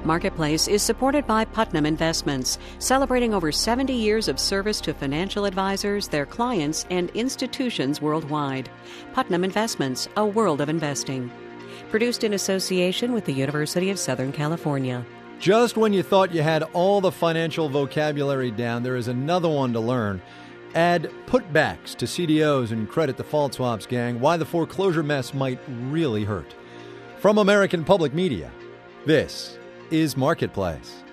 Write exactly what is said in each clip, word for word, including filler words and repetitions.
Marketplace is supported by Putnam Investments, celebrating over seventy years of service to financial advisors, their clients, and institutions worldwide. Putnam Investments, a world of investing. Produced in association with the University of Southern California. Just when you thought you had all the financial vocabulary down, there is another one to learn. Add putbacks to C D Os and credit default swaps, gang. Why the foreclosure mess might really hurt. From American Public Media, this is Marketplace.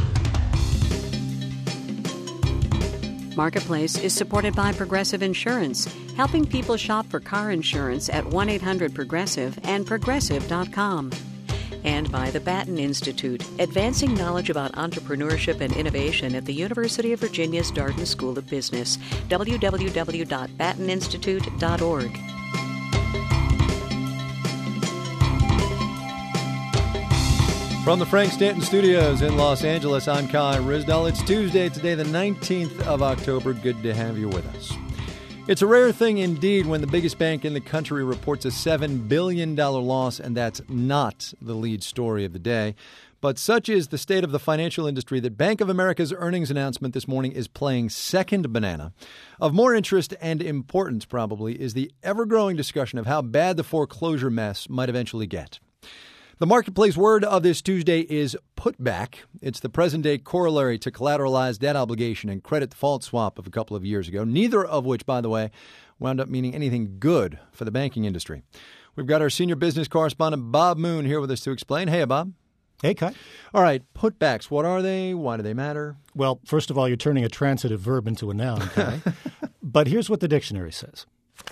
Marketplace is supported by Progressive Insurance, helping people shop for car insurance at one eight hundred progressive and progressive dot com. And by the Batten Institute, advancing knowledge about entrepreneurship and innovation at the University of Virginia's Darden School of Business. w w w dot batten institute dot org. From the Frank Stanton Studios in Los Angeles, I'm Kai Ryssdal. It's Tuesday, today the nineteenth of October. Good to have you with us. It's a rare thing indeed when the biggest bank in the country reports a seven billion dollars loss, and that's not the lead story of the day. But such is the state of the financial industry that Bank of America's earnings announcement this morning is playing second banana. Of more interest and importance, probably, is the ever-growing discussion of how bad the foreclosure mess might eventually get. The Marketplace word of this Tuesday is putback. It's the present-day corollary to collateralized debt obligation and credit default swap of a couple of years ago, neither of which, by the way, wound up meaning anything good for the banking industry. We've got our senior business correspondent, Bob Moon, here with us to explain. Hey, Bob. Hey, Kai. All right, putbacks. What are they? Why do they matter? Well, first of all, you're turning a transitive verb into a noun, Kai. But here's what the dictionary says.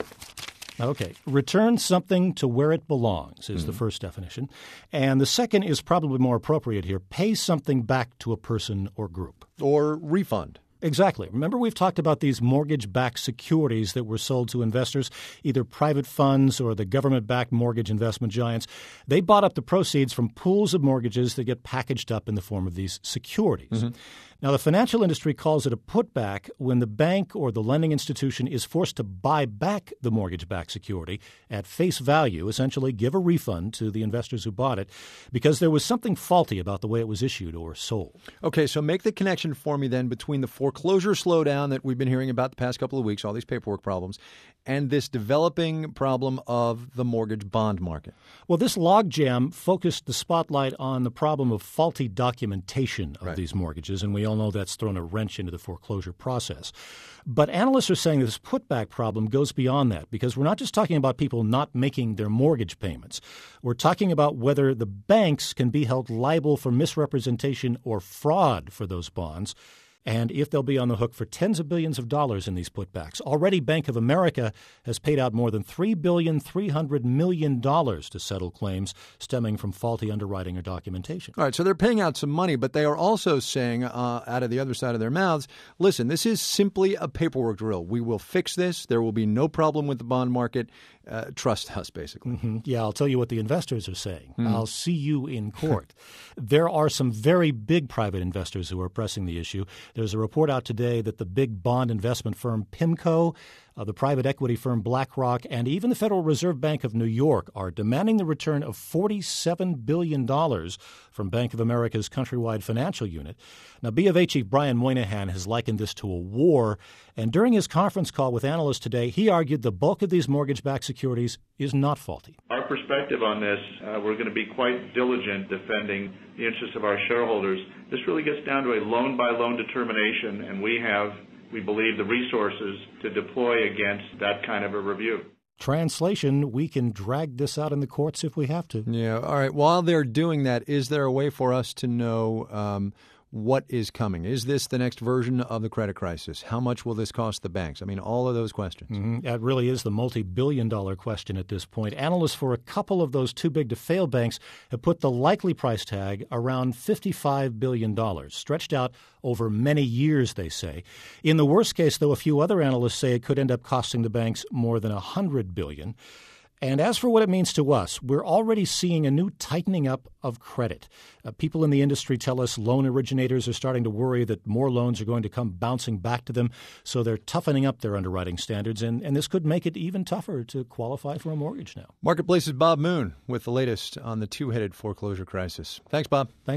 Okay. Return something to where it belongs is mm-hmm. the first definition. And the second is probably more appropriate here. Pay something back to a person or group. Or refund. Exactly. Remember, we've talked about these mortgage-backed securities that were sold to investors, either private funds or the government-backed mortgage investment giants. They bought up the proceeds from pools of mortgages that get packaged up in the form of these securities. Mm-hmm. Now, the financial industry calls it a putback when the bank or the lending institution is forced to buy back the mortgage-backed security at face value, essentially give a refund to the investors who bought it, because there was something faulty about the way it was issued or sold. Okay, so make the connection for me then between the foreclosure slowdown that we've been hearing about the past couple of weeks, all these paperwork problems, and this developing problem of the mortgage bond market. Well, this logjam focused the spotlight on the problem of faulty documentation of right. these mortgages, and we all know that's thrown a wrench into the foreclosure process. But analysts are saying this putback problem goes beyond that, because we're not just talking about people not making their mortgage payments. We're talking about whether the banks can be held liable for misrepresentation or fraud for those bonds, and if they'll be on the hook for tens of billions of dollars in these putbacks. Already, Bank of America has paid out more than three billion three hundred million dollars to settle claims stemming from faulty underwriting or documentation. All right, so they're paying out some money, but they are also saying uh, out of the other side of their mouths, listen, this is simply a paperwork drill. We will fix this. There will be no problem with the bond market. Uh, trust us, basically. Mm-hmm. Yeah, I'll tell you what the investors are saying. Mm. I'll see you in court. There are some very big private investors who are pressing the issue. There's a report out today that the big bond investment firm PIMCO, uh, the private equity firm BlackRock, and even the Federal Reserve Bank of New York are demanding the return of forty-seven billion dollars from Bank of America's countrywide financial unit. Now, B of A Chief Brian Moynihan has likened this to a war, and during his conference call with analysts today, he argued the bulk of these mortgage-backed securities is not faulty. Our perspective on this, uh, we're going to be quite diligent defending the interests of our shareholders. This really gets down to a loan-by-loan determination, and we have, we believe, the resources to deploy against that kind of a review. Translation, we can drag this out in the courts if we have to. Yeah. All right. While they're doing that, is there a way for us to know um, what is coming? Is this the next version of the credit crisis? How much will this cost the banks? I mean, all of those questions. Mm-hmm. That really is the multi-billion dollar question at this point. Analysts for a couple of those too-big-to-fail banks have put the likely price tag around fifty-five billion dollars, stretched out over many years, they say. In the worst case, though, a few other analysts say it could end up costing the banks more than one hundred billion dollars. And as for what it means to us, we're already seeing a new tightening up of credit. Uh, people in the industry tell us loan originators are starting to worry that more loans are going to come bouncing back to them, so they're toughening up their underwriting standards, and, and this could make it even tougher to qualify for a mortgage now. Marketplace's Bob Moon with the latest on the two-headed foreclosure crisis. Thanks, Bob. Thanks, Guy.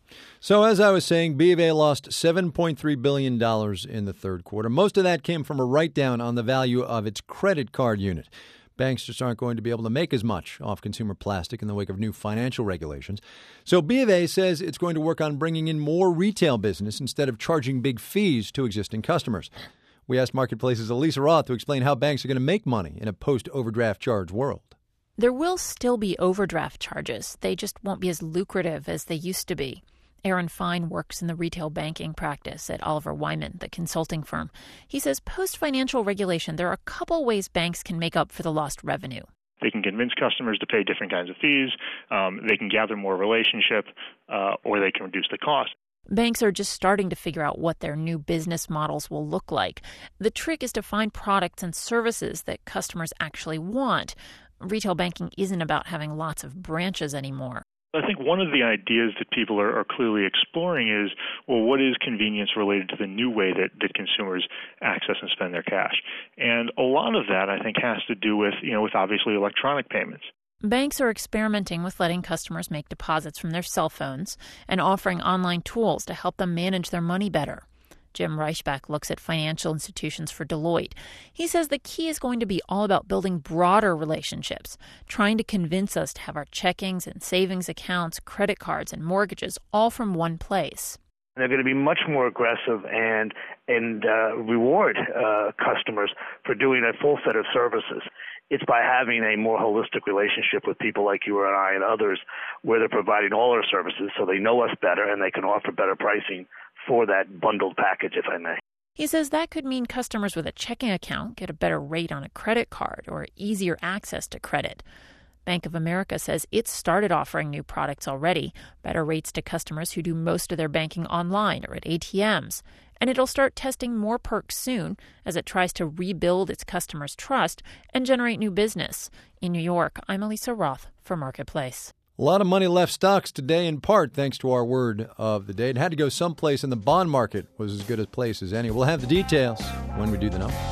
So as I was saying, B of A lost seven point three billion dollars in the third quarter. Most of that came from a write-down on the value of its credit card unit. Banks just aren't going to be able to make as much off consumer plastic in the wake of new financial regulations. So B of A says it's going to work on bringing in more retail business instead of charging big fees to existing customers. We asked Marketplace's Elisa Roth to explain how banks are going to make money in a post-overdraft charge world. There will still be overdraft charges. They just won't be as lucrative as they used to be. Aaron Fine works in the retail banking practice at Oliver Wyman, the consulting firm. He says post-financial regulation, there are a couple ways banks can make up for the lost revenue. They can convince customers to pay different kinds of fees. Um, they can gather more relationship, uh, or they can reduce the cost. Banks are just starting to figure out what their new business models will look like. The trick is to find products and services that customers actually want. Retail banking isn't about having lots of branches anymore. I think one of the ideas that people are, are clearly exploring is, well, what is convenience related to the new way that, that consumers access and spend their cash? And a lot of that, I think, has to do with, you know, with obviously electronic payments. Banks are experimenting with letting customers make deposits from their cell phones and offering online tools to help them manage their money better. Jim Reichbach looks at financial institutions for Deloitte. He says the key is going to be all about building broader relationships, trying to convince us to have our checkings and savings accounts, credit cards, and mortgages all from one place. They're going to be much more aggressive and and uh, reward uh, customers for doing a full set of services. It's by having a more holistic relationship with people like you and I and others, where they're providing all our services so they know us better and they can offer better pricing for that bundled package, if I may. He says that could mean customers with a checking account get a better rate on a credit card or easier access to credit. Bank of America says it's started offering new products already, better rates to customers who do most of their banking online or at A T Ms. And it'll start testing more perks soon as it tries to rebuild its customers' trust and generate new business. In New York, I'm Elisa Roth for Marketplace. A lot of money left stocks today, in part thanks to our word of the day. It had to go someplace, and the bond market was as good a place as any. We'll have the details when we do the numbers.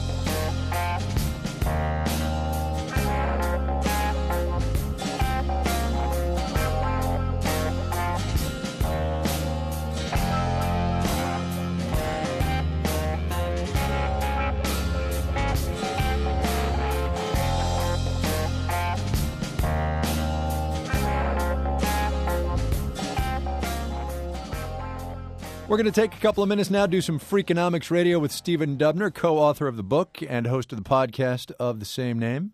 We're going to take a couple of minutes now, do some Freakonomics Radio with Stephen Dubner, co-author of the book and host of the podcast of the same name.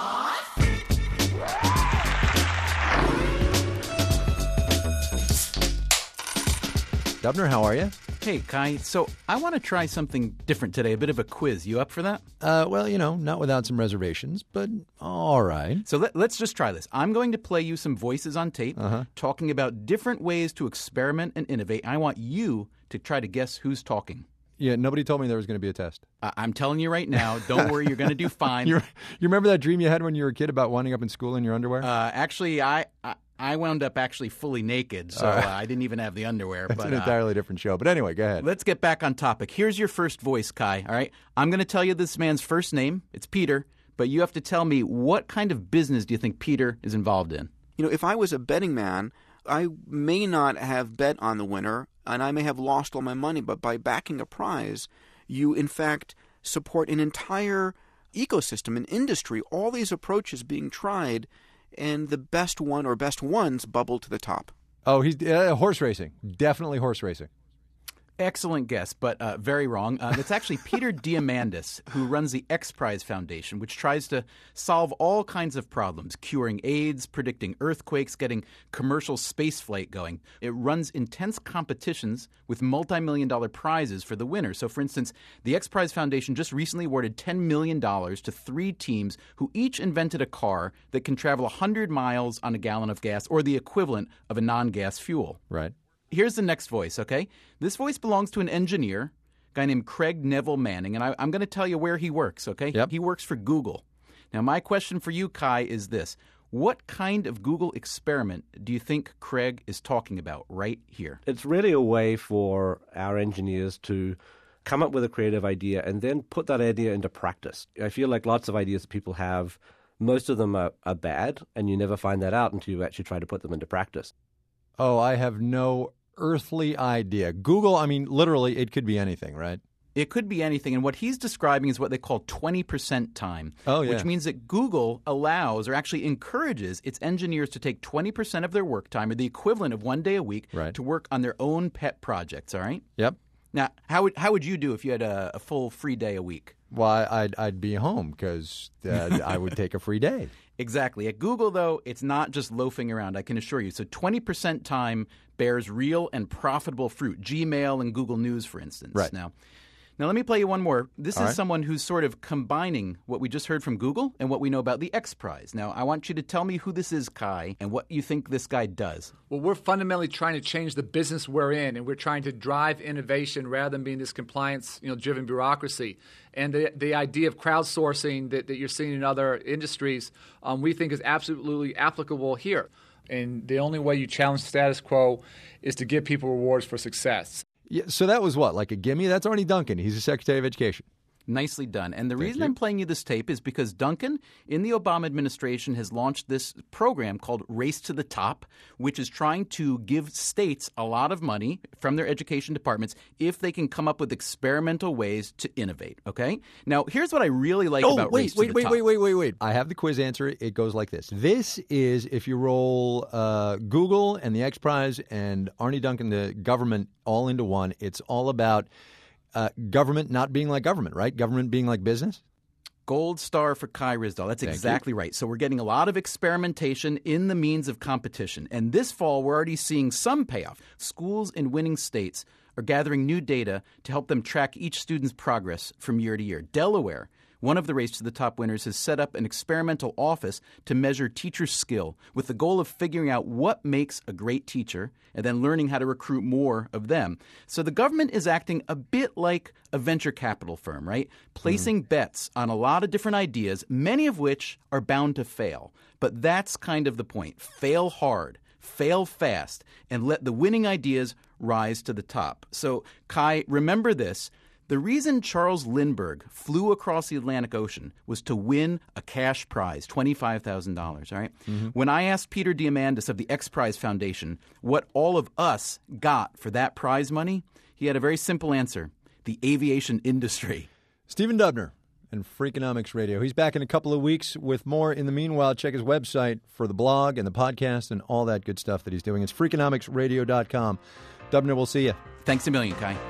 Dubner, how are you? Hey, Kai. So I want to try something different today, a bit of a quiz. You up for that? Uh, well, you know, not without some reservations, but all right. So let, let's just try this. I'm going to play you some voices on tape uh-huh. talking about different ways to experiment and innovate. I want you to try to guess who's talking. Yeah, nobody told me there was going to be a test. Uh, I'm telling you right now, don't worry, you're going to do fine. you you remember that dream you had when you were a kid about winding up in school in your underwear? Uh, actually, I... I I wound up actually fully naked, so right. uh, I didn't even have the underwear. That's but, an entirely uh, different show. But anyway, go ahead. Let's get back on topic. Here's your first voice, Kai. All right, I'm going to tell you this man's first name. It's Peter, but you have to tell me what kind of business do you think Peter is involved in? You know, if I was a betting man, I may not have bet on the winner, and I may have lost all my money. But by backing a prize, you, in fact, support an entire ecosystem, an industry, all these approaches being tried, and the best one or best ones bubble to the top. Oh, he's uh, horse racing. Definitely horse racing. Excellent guess, but uh, very wrong. Uh, it's actually Peter Diamandis, who runs the X Prize Foundation, which tries to solve all kinds of problems, curing AIDS, predicting earthquakes, getting commercial spaceflight going. It runs intense competitions with multi-million dollar prizes for the winners. So, for instance, the X Prize Foundation just recently awarded ten million dollars to three teams who each invented a car that can travel one hundred miles on a gallon of gas, or the equivalent of a non-gas fuel. Right. Here's the next voice, okay? This voice belongs to an engineer, a guy named Craig Neville Manning, and I, I'm going to tell you where he works, okay? Yep. He works for Google. Now, my question for you, Kai, is this. What kind of Google experiment do you think Craig is talking about right here? It's really a way for our engineers to come up with a creative idea and then put that idea into practice. I feel like lots of ideas that people have, most of them are, are bad, and you never find that out until you actually try to put them into practice. Oh, I have no earthly idea. Google, I mean, literally, it could be anything, right? It could be anything. And what he's describing is what they call twenty percent time, oh, yeah. which means that Google allows or actually encourages its engineers to take twenty percent of their work time, or the equivalent of one day a week, right. to work on their own pet projects, all right? Yep. Now, how would how would you do if you had a, a full free day a week? Well, I'd, I'd be home because uh, I would take a free day. Exactly. At Google, though, it's not just loafing around, I can assure you. So twenty percent time bears real and profitable fruit. Gmail and Google News, for instance. Right. Now, now let me play you one more. This All is right. someone who's sort of combining what we just heard from Google and what we know about the X Prize. Now, I want you to tell me who this is, Kai, and what you think this guy does. Well, we're fundamentally trying to change the business we're in, and we're trying to drive innovation rather than being this compliance, you know, driven bureaucracy. And the the idea of crowdsourcing that, that you're seeing in other industries, um, we think is absolutely applicable here. And the only way you challenge status quo is to give people rewards for success. Yeah, so that was what, like a gimme? That's Arnie Duncan. He's the Secretary of Education. Nicely done. And the Thank reason you. I'm playing you this tape is because Duncan, in the Obama administration, has launched this program called Race to the Top, which is trying to give states a lot of money from their education departments if they can come up with experimental ways to innovate. Okay? Now, here's what I really like oh, about wait, Race wait, to the wait, Top. wait, wait, wait, wait. I have the quiz answer. It goes like this. This is if you roll uh, Google and the X Prize and Arnie Duncan, the government, all into one. It's all about Uh, government not being like government, right? Government being like business? Gold star for Kai Ryssdal. That's Thank exactly you. right. So we're getting a lot of experimentation in the means of competition. And this fall, we're already seeing some payoff. Schools in winning states are gathering new data to help them track each student's progress from year to year. Delaware, one of the Race to the Top winners, has set up an experimental office to measure teacher skill with the goal of figuring out what makes a great teacher and then learning how to recruit more of them. So the government is acting a bit like a venture capital firm, right? Placing mm. bets on a lot of different ideas, many of which are bound to fail. But that's kind of the point. Fail hard, fail fast, and let the winning ideas rise to the top. So, Kai, remember this. The reason Charles Lindbergh flew across the Atlantic Ocean was to win a cash prize, twenty-five thousand dollars, all right? Mm-hmm. When I asked Peter Diamandis of the X Prize Foundation what all of us got for that prize money, he had a very simple answer: the aviation industry. Stephen Dubner and Freakonomics Radio. He's back in a couple of weeks with more. In the meanwhile, check his website for the blog and the podcast and all that good stuff that he's doing. It's freakonomics radio dot com. Dubner, we'll see you. Thanks a million, Kai.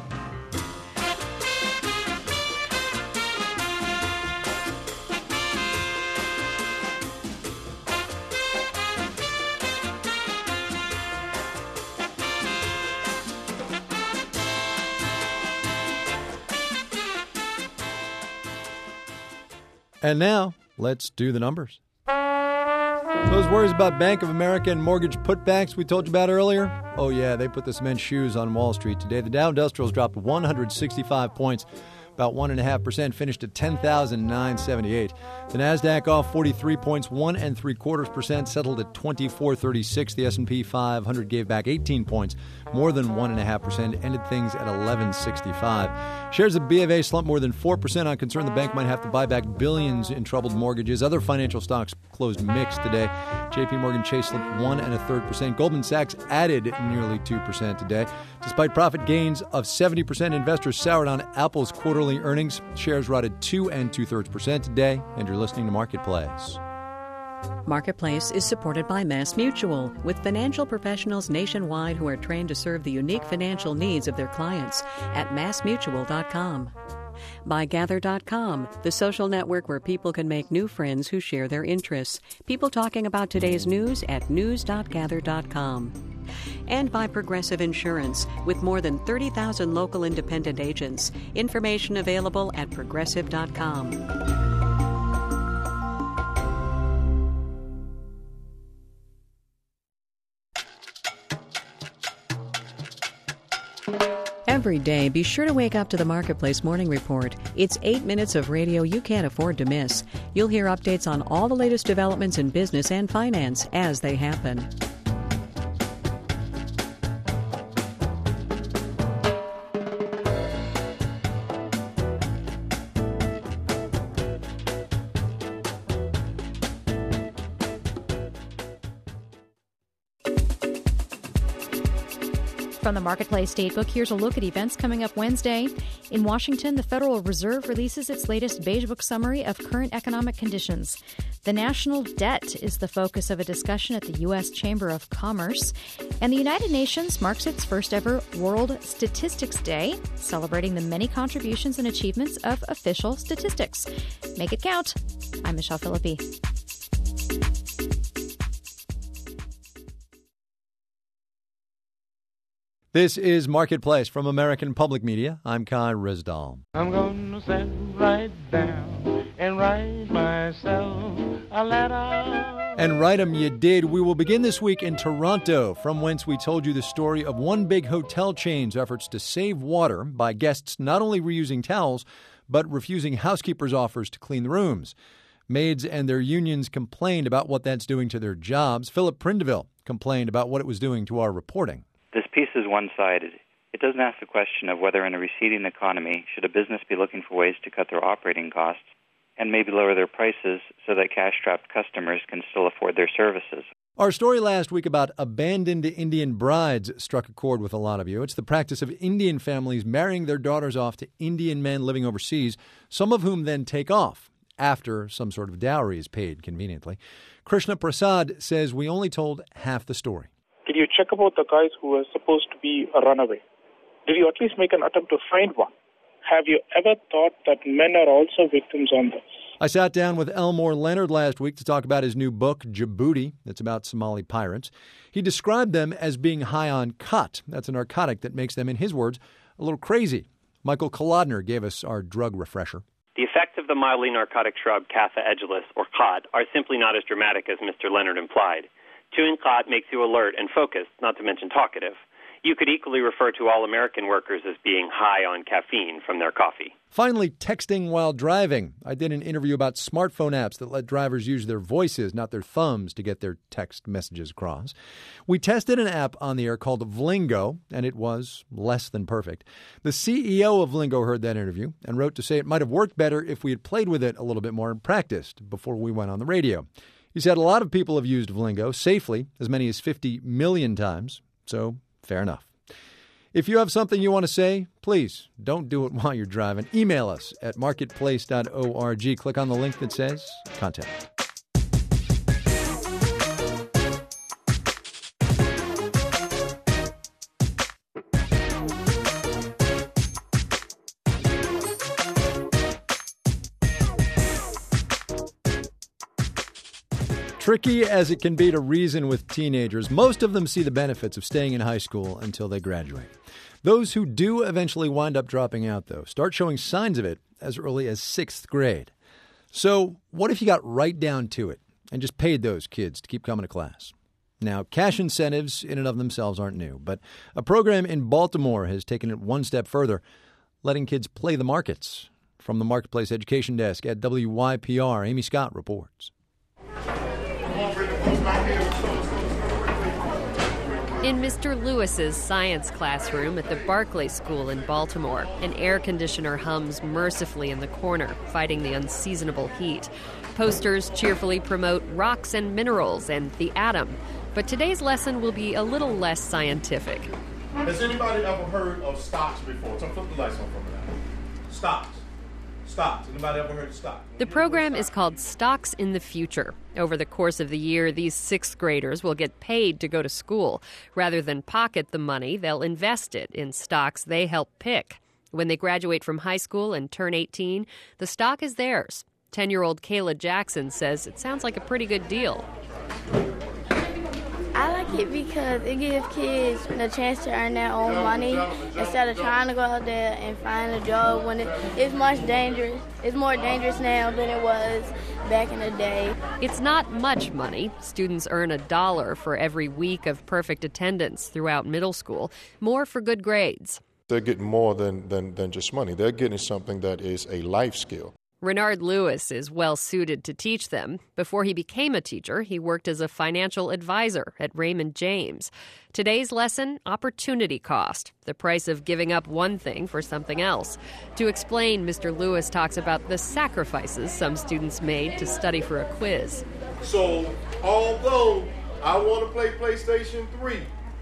And now, let's do the numbers. Those worries about Bank of America and mortgage putbacks we told you about earlier? Oh, yeah, they put the cement shoes on Wall Street today. The Dow Industrials dropped one hundred sixty-five points, about one point five percent, finished at ten thousand nine hundred seventy-eight. The Nasdaq off forty-three points, one and three quarters percent, settled at twenty-four thirty-six. The S and P five hundred gave back eighteen points, more than one point five percent, ended things at eleven sixty-five. Shares of B of A slumped more than four percent on concern the bank might have to buy back billions in troubled mortgages. Other financial stocks closed mixed today. J P Morgan Chase slipped one and a third percent. Goldman Sachs added nearly two percent today. Despite profit gains of seventy percent, investors soured on Apple's quarterly earnings. Shares rotted two and two thirds percent today. And you're listening to Marketplace. Marketplace is supported by MassMutual, with financial professionals nationwide who are trained to serve the unique financial needs of their clients at mass mutual dot com. By Gather dot com, the social network where people can make new friends who share their interests. People talking about today's news at news dot gather dot com. And by Progressive Insurance, with more than thirty thousand local independent agents. Information available at progressive dot com. Every day, be sure to wake up to the Marketplace Morning Report. It's eight minutes of radio you can't afford to miss. You'll hear updates on all the latest developments in business and finance as they happen. From the Marketplace Datebook, here's a look at events coming up Wednesday. In Washington, the Federal Reserve releases its latest Beige Book summary of current economic conditions. The national debt is the focus of a discussion at the U S Chamber of Commerce. And the United Nations marks its first ever World Statistics Day, celebrating the many contributions and achievements of official statistics. Make it count. I'm Michelle Philippi. This is Marketplace from American Public Media. I'm Kai Rizdal. I'm going to sit right down and write myself a letter. And write 'em you did. We will begin this week in Toronto, from whence we told you the story of one big hotel chain's efforts to save water by guests not only reusing towels, but refusing housekeepers' offers to clean the rooms. Maids and their unions complained about what that's doing to their jobs. Philip Prindeville complained about what it was doing to our reporting. This piece is one-sided. It doesn't ask the question of whether in a receding economy should a business be looking for ways to cut their operating costs and maybe lower their prices so that cash-strapped customers can still afford their services. Our story last week about abandoned Indian brides struck a chord with a lot of you. It's the practice of Indian families marrying their daughters off to Indian men living overseas, some of whom then take off after some sort of dowry is paid conveniently. Krishna Prasad says we only told half the story. Did you check about the guys who were supposed to be a runaway? Did you at least make an attempt to find one? Have you ever thought that men are also victims on this? I sat down with Elmore Leonard last week to talk about his new book, Djibouti. That's about Somali pirates. He described them as being high on khat. That's a narcotic that makes them, in his words, a little crazy. Michael Kolodner gave us our drug refresher. The effects of the mildly narcotic shrub Caffa edulis, or khat, are simply not as dramatic as Mister Leonard implied. Chewing khat makes you alert and focused, not to mention talkative. You could equally refer to all American workers as being high on caffeine from their coffee. Finally, texting while driving. I did an interview about smartphone apps that let drivers use their voices, not their thumbs, to get their text messages across. We tested an app on the air called Vlingo, and it was less than perfect. The C E O of Vlingo heard that interview and wrote to say it might have worked better if we had played with it a little bit more and practiced before we went on the radio. He said a lot of people have used Vlingo safely, as many as fifty million times, so fair enough. If you have something you want to say, please don't do it while you're driving. Email us at marketplace dot org. Click on the link that says Contact. Tricky as it can be to reason with teenagers, most of them see the benefits of staying in high school until they graduate. Those who do eventually wind up dropping out, though, start showing signs of it as early as sixth grade. So what if you got right down to it and just paid those kids to keep coming to class? Now, cash incentives in and of themselves aren't new, but a program in Baltimore has taken it one step further, letting kids play the markets. From the Marketplace Education Desk at W Y P R, Amy Scott reports. In Mister Lewis's science classroom at the Barclay School in Baltimore, an air conditioner hums mercifully in the corner, fighting the unseasonable heat. Posters cheerfully promote rocks and minerals and the atom. But today's lesson will be a little less scientific. Has anybody ever heard of stocks before? So flip the lights on for me now. Stocks. Stocks. Anybody ever heard of stocks? The program is called Stocks in the Future. Over the course of the year, these sixth graders will get paid to go to school. Rather than pocket the money, they'll invest it in stocks they help pick. When they graduate from high school and turn eighteen, the stock is theirs. ten-year-old Kayla Jackson says it sounds like a pretty good deal. I like it because it gives kids the chance to earn their own money instead of trying to go out there and find a job when it, it's much dangerous. It's more dangerous now than it was back in the day. It's not much money. Students earn a dollar for every week of perfect attendance throughout middle school, more for good grades. They're getting more than, than, than just money. They're getting something that is a life skill. Renard Lewis is well suited to teach them. Before he became a teacher, he worked as a financial advisor at Raymond James. Today's lesson, opportunity cost, the price of giving up one thing for something else. To explain, Mister Lewis talks about the sacrifices some students made to study for a quiz. So, although I want to play PlayStation three,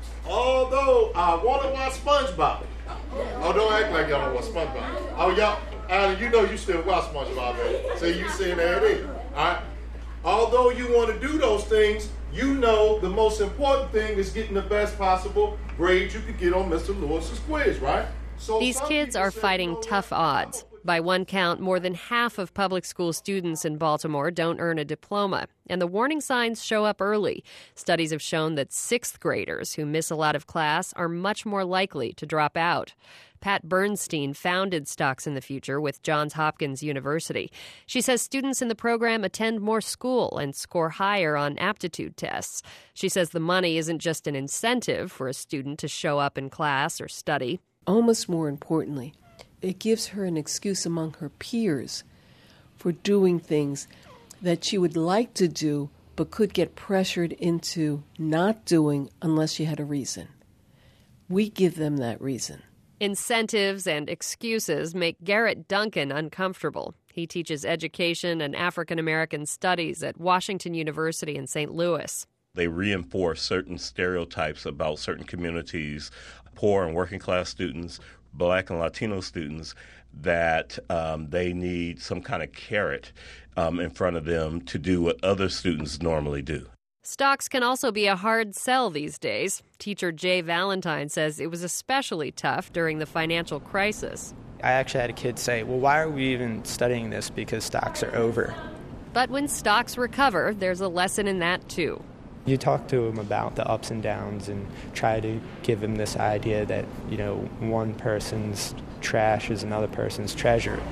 Although I want to watch SpongeBob. Oh, don't act like y'all don't watch SpongeBob. Oh, y'all, Alan, you know you still watch SpongeBob, man. So you saying there it is. All right. Although you want to do those things, you know the most important thing is getting the best possible grade you could get on Mister Lewis's quiz, right? So these kids are fighting tough odds. By one count, more than half of public school students in Baltimore don't earn a diploma, and the warning signs show up early. Studies have shown that sixth graders who miss a lot of class are much more likely to drop out. Pat Bernstein founded Stocks in the Future with Johns Hopkins University. She says students in the program attend more school and score higher on aptitude tests. She says the money isn't just an incentive for a student to show up in class or study. Almost more importantly, it gives her an excuse among her peers for doing things that she would like to do but could get pressured into not doing unless she had a reason. We give them that reason. Incentives and excuses make Garrett Duncan uncomfortable. He teaches education and African American studies at Washington University in Saint Louis. They reinforce certain stereotypes about certain communities, poor and working class students, Black and Latino students, that um, they need some kind of carrot um, in front of them to do what other students normally do. Stocks can also be a hard sell these days. Teacher Jay Valentine says it was especially tough during the financial crisis. I actually had a kid say, well, why are we even studying this because stocks are over? But when stocks recover, there's a lesson in that too. You talk to him about the ups and downs and try to give him this idea that, you know, one person's trash is another person's treasure.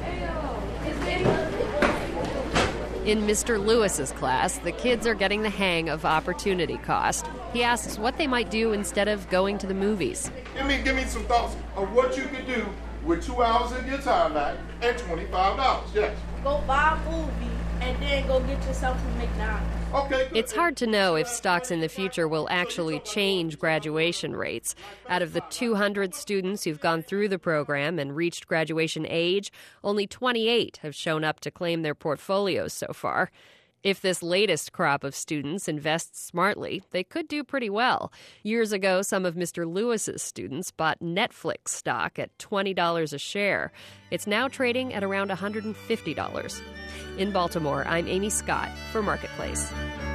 In Mister Lewis's class, the kids are getting the hang of opportunity cost. He asks what they might do instead of going to the movies. Give me, give me some thoughts of what you could do with two hours of your time back and twenty-five dollars. Yes. Go buy a movie and then go get yourself some McDonald's. Okay. It's hard to know if Stocks in the Future will actually change graduation rates. Out of the two hundred students who've gone through the program and reached graduation age, only twenty-eight have shown up to claim their portfolios so far. If this latest crop of students invests smartly, they could do pretty well. Years ago, some of Mister Lewis's students bought Netflix stock at twenty dollars a share. It's now trading at around one hundred fifty dollars. In Baltimore, I'm Amy Scott for Marketplace.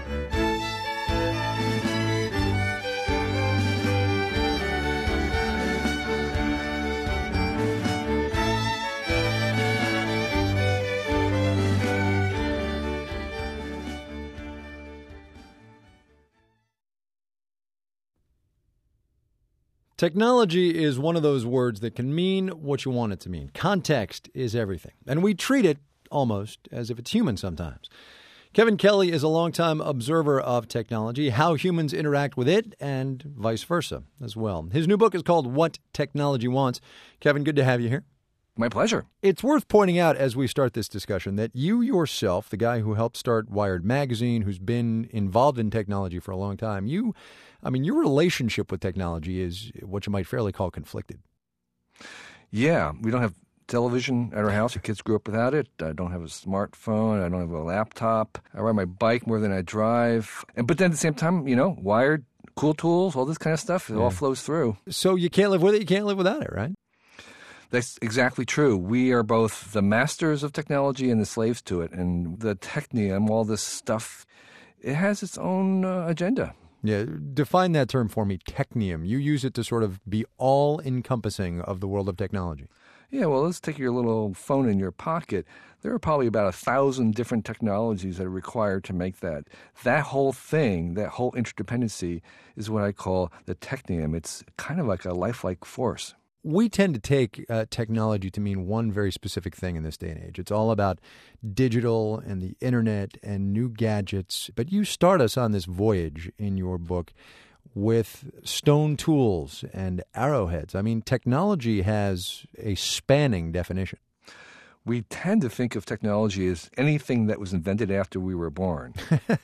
Technology is one of those words that can mean what you want it to mean. Context is everything. And we treat it almost as if it's human sometimes. Kevin Kelly is a longtime observer of technology, how humans interact with it, and vice versa as well. His new book is called What Technology Wants. Kevin, good to have you here. My pleasure. It's worth pointing out as we start this discussion that you yourself, the guy who helped start Wired Magazine, who's been involved in technology for a long time, you, I mean, your relationship with technology is what you might fairly call conflicted. Yeah, we don't have television at our house. The kids grew up without it. I don't have a smartphone. I don't have a laptop. I ride my bike more than I drive. And but then at the same time, you know, wired, cool tools, all this kind of stuff, it yeah. all flows through. So you can't live with it, you can't live without it, right? That's exactly true. We are both the masters of technology and the slaves to it. And the technium, all this stuff, it has its own uh, agenda. Yeah, define that term for me, technium. You use it to sort of be all-encompassing of the world of technology. Yeah, well, let's take your little phone in your pocket. There are probably about a thousand different technologies that are required to make that. That whole thing, that whole interdependency is what I call the technium. It's kind of like a lifelike force. We tend to take uh, technology to mean one very specific thing in this day and age. It's all about digital and the internet and new gadgets. But you start us on this voyage in your book with stone tools and arrowheads. I mean, technology has a spanning definition. We tend to think of technology as anything that was invented after we were born.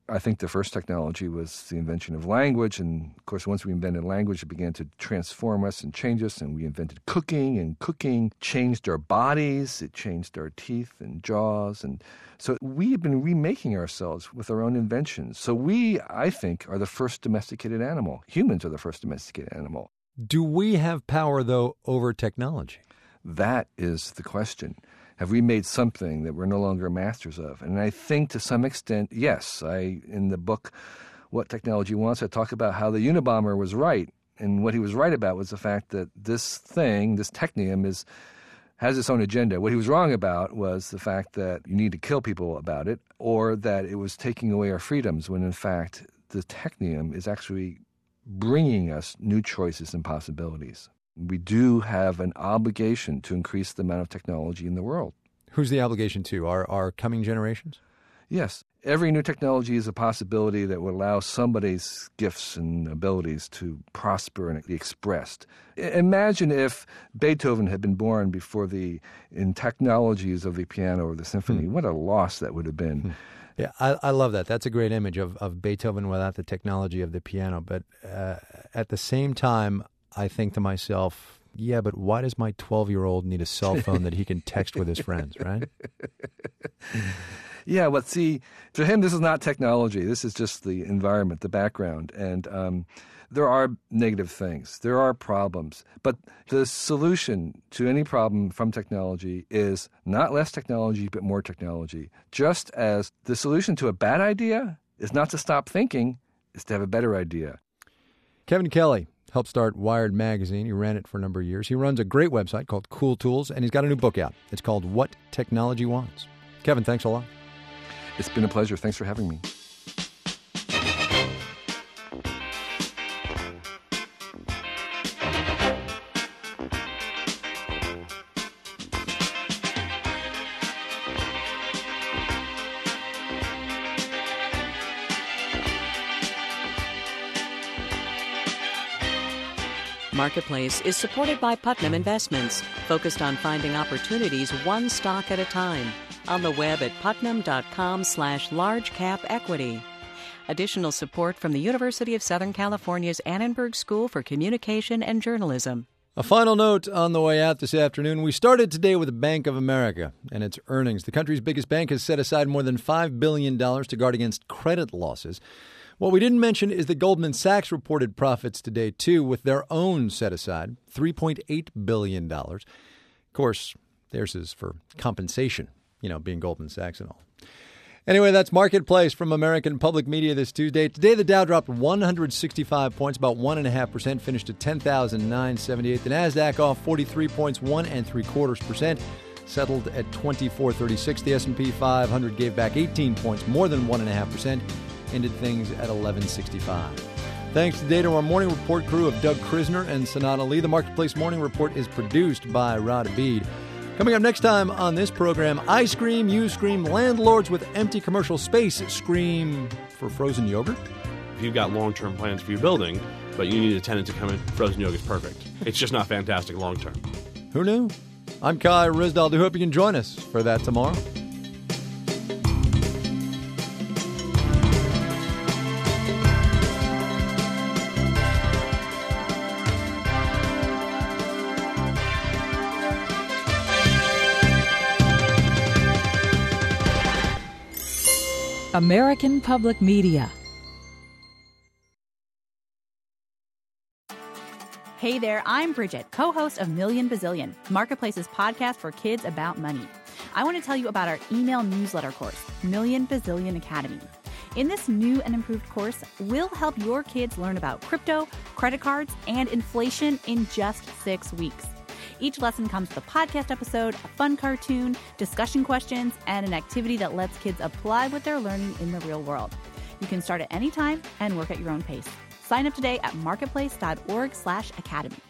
I think the first technology was the invention of language. And, of course, once we invented language, it began to transform us and change us. And we invented cooking, and cooking changed our bodies. It changed our teeth and jaws. And so we have been remaking ourselves with our own inventions. So we, I think, are the first domesticated animal. Humans are the first domesticated animal. Do we have power, though, over technology? That is the question. Have we made something that we're no longer masters of? And I think to some extent, yes. I, in the book, What Technology Wants, I talk about how the Unabomber was right. And what he was right about was the fact that this thing, this technium, is has its own agenda. What he was wrong about was the fact that you need to kill people about it, or that it was taking away our freedoms, when in fact the technium is actually bringing us new choices and possibilities. We do have an obligation to increase the amount of technology in the world. Who's the obligation to? Our, our coming generations? Yes. Every new technology is a possibility that would allow somebody's gifts and abilities to prosper and be expressed. I- imagine if Beethoven had been born before the in technologies of the piano or the symphony. Hmm. What a loss that would have been. Hmm. Yeah, I, I love that. That's a great image of, of Beethoven without the technology of the piano. But uh, at the same time, I think to myself, yeah, but why does my twelve-year-old need a cell phone that he can text with his friends, right? Yeah, but see, for him, this is not technology. This is just the environment, the background. And um, there are negative things. There are problems. But the solution to any problem from technology is not less technology, but more technology. Just as the solution to a bad idea is not to stop thinking, is to have a better idea. Kevin Kelly helped start Wired Magazine. He ran it for a number of years. He runs a great website called Cool Tools, and he's got a new book out. It's called What Technology Wants. Kevin, thanks a lot. It's been a pleasure. Thanks for having me. Marketplace is supported by Putnam Investments, focused on finding opportunities one stock at a time. On the web at putnam.com slash large cap equity. Additional support from the University of Southern California's Annenberg School for Communication and Journalism. A final note on the way out this afternoon. We started today with the Bank of America and its earnings. The country's biggest bank has set aside more than five billion dollars to guard against credit losses. What we didn't mention is that Goldman Sachs reported profits today, too, with their own set-aside, three point eight billion dollars. Of course, theirs is for compensation, you know, being Goldman Sachs and all. Anyway, that's Marketplace from American Public Media this Tuesday. Today, the Dow dropped one hundred sixty-five points, about one point five percent, finished at ten thousand nine hundred seventy-eight. The NASDAQ off forty-three points, one and three quarters percent, settled at twenty-four thirty-six. The S and P five hundred gave back eighteen points, more than one point five percent, ended things at eleven sixty-five. Thanks today to our morning report crew of Doug Krisner and Sonata Lee. The Marketplace Morning Report is produced by Rod Abid. Coming up next time on this program, I scream, you scream, landlords with empty commercial space scream for frozen yogurt. If you've got long-term plans for your building, but you need a tenant to come in, frozen yogurt's perfect. It's just not fantastic long-term. Who knew? I'm Kai Ryssdal. I hope you can join us for that tomorrow. American Public Media. Hey there, I'm Bridget, co-host of Million Bazillion, Marketplace's podcast for kids about money. I want to tell you about our email newsletter course, Million Bazillion Academy. In this new and improved course, we'll help your kids learn about crypto, credit cards, and inflation in just six weeks. Each lesson comes with a podcast episode, a fun cartoon, discussion questions, and an activity that lets kids apply what they're learning in the real world. You can start at any time and work at your own pace. Sign up today at marketplace.org slash academy.